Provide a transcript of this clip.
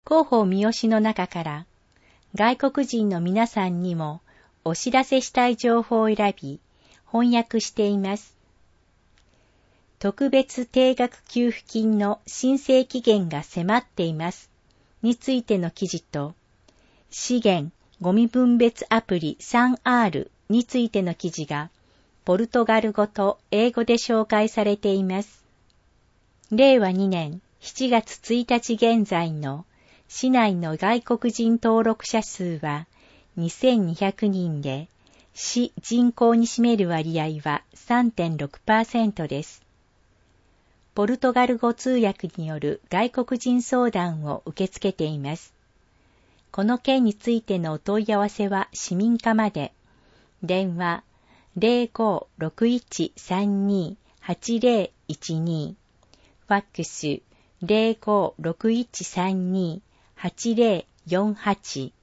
広報三好の中から外国人の皆さんにもお知らせしたい情報を選び翻訳しています。特別定額給付金の申請期限が迫っていますについての記事と、資源ゴミ分別アプリ 3R についての記事がポルトガル語と英語で紹介されています。令和2年7月1日現在の市内の外国人登録者数は2200人で、市人口に占める割合は 3.6% です。ポルトガル語通訳による外国人相談を受け付けています。この件についてのお問い合わせは市民課まで。電話 0561328012、ファックス 0561328048